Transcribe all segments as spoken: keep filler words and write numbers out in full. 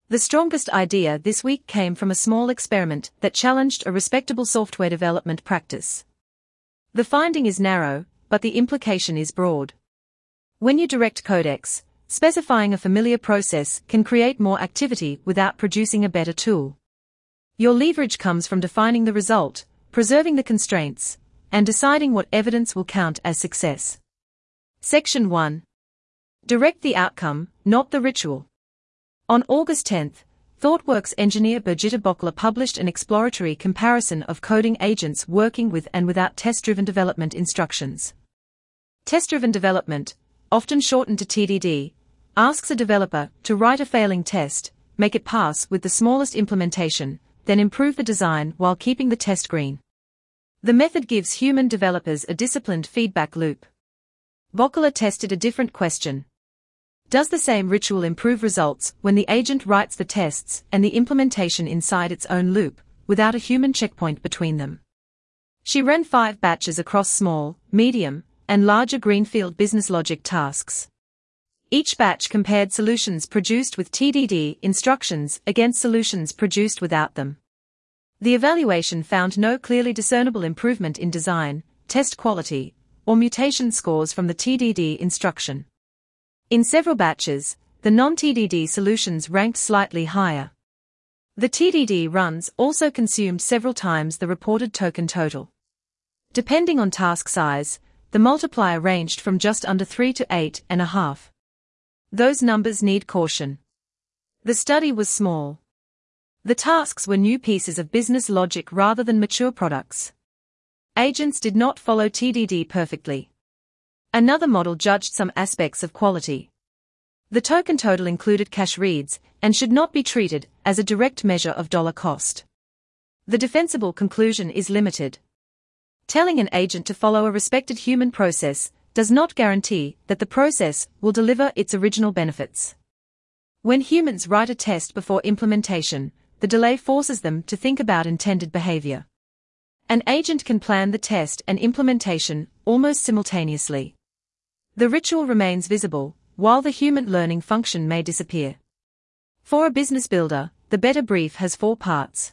The strongest idea this week came from a small experiment that challenged a respectable software development practice. The finding is narrow, but the implication is broad. When you direct codecs, specifying a familiar process can create more activity without producing a better tool. Your leverage comes from defining the result, preserving the constraints, and deciding what evidence will count as success. Section one. Direct the outcome, not the ritual. On August tenth, ThoughtWorks engineer Birgitta Bockler published an exploratory comparison of coding agents working with and without test-driven development instructions. Test-driven development, often shortened to T D D, asks a developer to write a failing test, make it pass with the smallest implementation, then improve the design while keeping the test green. The method gives human developers a disciplined feedback loop. Bockler tested a different question. Does the same ritual improve results when the agent writes the tests and the implementation inside its own loop, without a human checkpoint between them? She ran five batches across small, medium, and larger greenfield business logic tasks. Each batch compared solutions produced with T D D instructions against solutions produced without them. The evaluation found no clearly discernible improvement in design, test quality, or mutation scores from the T D D instruction. In several batches, the non-T D D solutions ranked slightly higher. The T D D runs also consumed several times the reported token total. Depending on task size, the multiplier ranged from just under three to eight and a half. Those numbers need caution. The study was small. The tasks were new pieces of business logic rather than mature products. Agents did not follow T D D perfectly. Another model judged some aspects of quality. The token total included cache reads and should not be treated as a direct measure of dollar cost. The defensible conclusion is limited. Telling an agent to follow a respected human process does not guarantee that the process will deliver its original benefits. When humans write a test before implementation, the delay forces them to think about intended behavior. An agent can plan the test and implementation almost simultaneously. The ritual remains visible, while the human learning function may disappear. For a business builder, the better brief has four parts.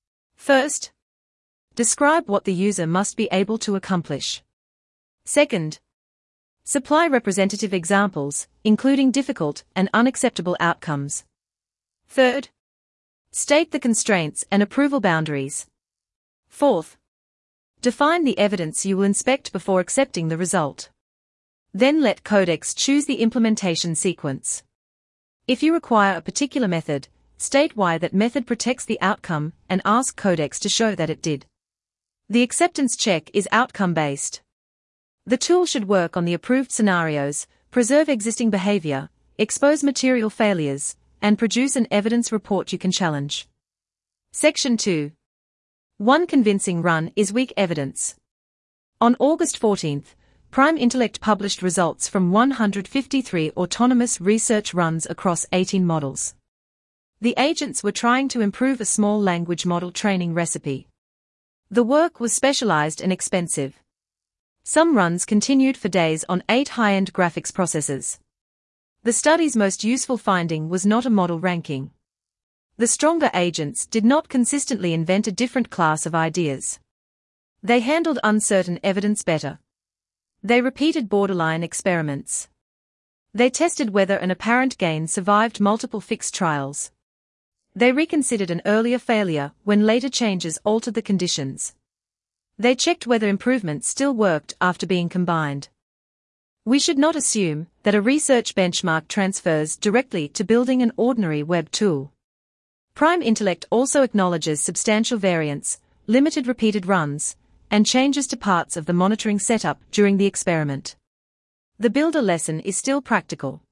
First, describe what the user must be able to accomplish. Second, supply representative examples, including difficult and unacceptable outcomes. Third, state the constraints and approval boundaries. Fourth, define the evidence you will inspect before accepting the result. Then let codecs choose the implementation sequence. If you require a particular method, state why that method protects the outcome and ask codecs to show that it did. The acceptance check is outcome-based. The tool should work on the approved scenarios, preserve existing behavior, expose material failures, and produce an evidence report you can challenge. Section two. One convincing run is weak evidence. On August fourteenth, Prime Intellect published results from one hundred fifty-three autonomous research runs across eighteen models. The agents were trying to improve a small language model training recipe. The work was specialized and expensive. Some runs continued for days on eight high-end graphics processors. The study's most useful finding was not a model ranking. The stronger agents did not consistently invent a different class of ideas. They handled uncertain evidence better. They repeated borderline experiments. They tested whether an apparent gain survived multiple fixed trials. They reconsidered an earlier failure when later changes altered the conditions. They checked whether improvements still worked after being combined. We should not assume that a research benchmark transfers directly to building an ordinary web tool. Prime Intellect also acknowledges substantial variance, limited repeated runs, and changes to parts of the monitoring setup during the experiment. The builder lesson is still practical.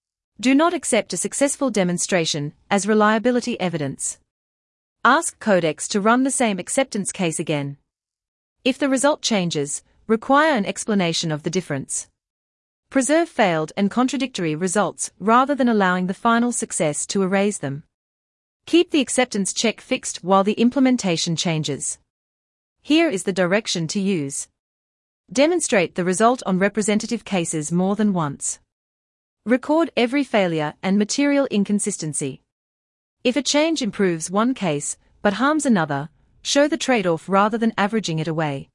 Do not accept a successful demonstration as reliability evidence. Ask codecs to run the same acceptance case again. If the result changes, require an explanation of the difference. Preserve failed and contradictory results rather than allowing the final success to erase them. Keep the acceptance check fixed while the implementation changes. Here is the direction to use. Demonstrate the result on representative cases more than once. Record every failure and material inconsistency. If a change improves one case, but harms another, show the trade-off rather than averaging it away.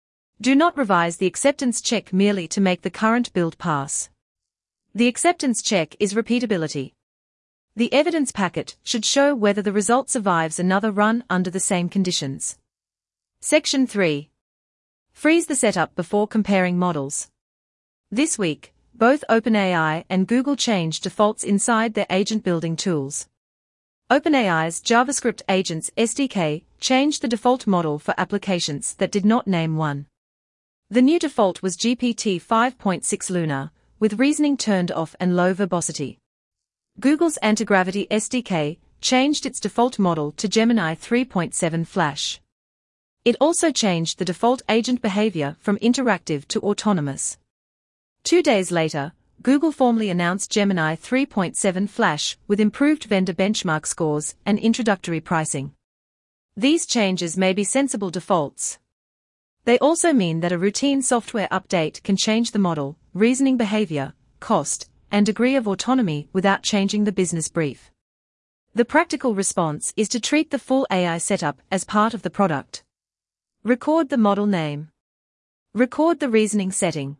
Do not revise the acceptance check merely to make the current build pass. The acceptance check is repeatability. The evidence packet should show whether the result survives another run under the same conditions. Section three. Freeze the setup before comparing models. This week, both OpenAI and Google changed defaults inside their agent building tools. OpenAI's JavaScript Agents S D K changed the default model for applications that did not name one. The new default was G P T five point six Luna, with reasoning turned off and low verbosity. Google's Antigravity S D K changed its default model to Gemini three point seven Flash. It also changed the default agent behavior from interactive to autonomous. Two days later, Google formally announced Gemini three point seven Flash with improved vendor benchmark scores and introductory pricing. These changes may be sensible defaults. They also mean that a routine software update can change the model, reasoning behavior, cost, and degree of autonomy without changing the business brief. The practical response is to treat the full A I setup as part of the product. Record the model name. Record the reasoning setting.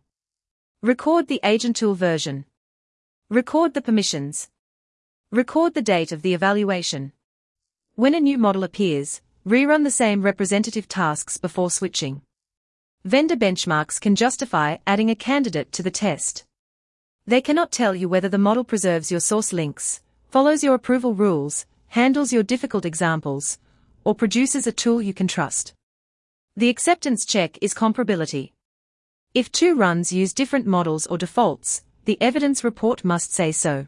Record the agent tool version. Record the permissions. Record the date of the evaluation. When a new model appears, rerun the same representative tasks before switching. Vendor benchmarks can justify adding a candidate to the test. They cannot tell you whether the model preserves your source links, follows your approval rules, handles your difficult examples, or produces a tool you can trust. The acceptance check is comparability. If two runs use different models or defaults, the evidence report must say so.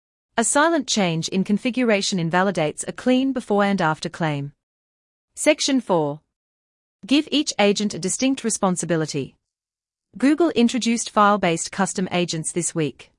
A silent change in configuration invalidates a clean before and after claim. Section four. Give each agent a distinct responsibility. Google introduced file-based custom agents this week.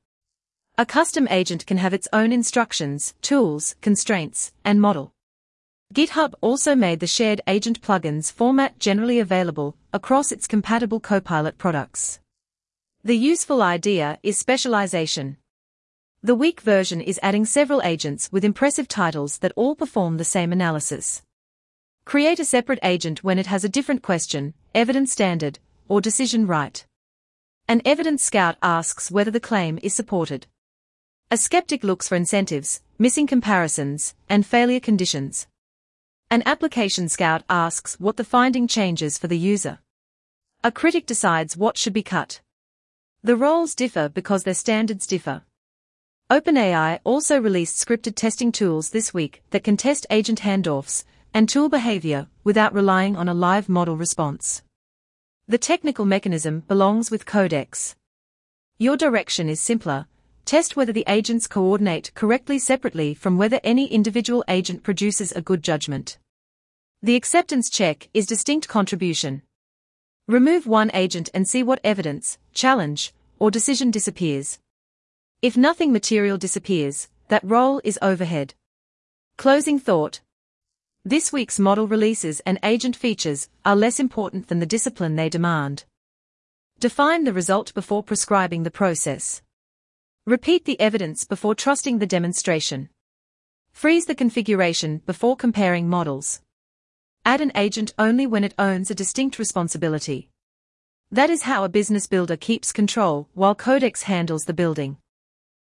A custom agent can have its own instructions, tools, constraints, and model. GitHub also made the shared agent plugins format generally available across its compatible Copilot products. The useful idea is specialization. The weak version is adding several agents with impressive titles that all perform the same analysis. Create a separate agent when it has a different question, evidence standard, or decision right. An evidence scout asks whether the claim is supported. A skeptic looks for incentives, missing comparisons, and failure conditions. An application scout asks what the finding changes for the user. A critic decides what should be cut. The roles differ because their standards differ. OpenAI also released scripted testing tools this week that can test agent handoffs and tool behavior without relying on a live model response. The technical mechanism belongs with Codex. Your direction is simpler. Test whether the agents coordinate correctly separately from whether any individual agent produces a good judgment. The acceptance check is distinct contribution. Remove one agent and see what evidence, challenge, or decision disappears. If nothing material disappears, that role is overhead. Closing thought. This week's model releases and agent features are less important than the discipline they demand. Define the result before prescribing the process. Repeat the evidence before trusting the demonstration. Freeze the configuration before comparing models. Add an agent only when it owns a distinct responsibility. That is how a business builder keeps control while Codex handles the building.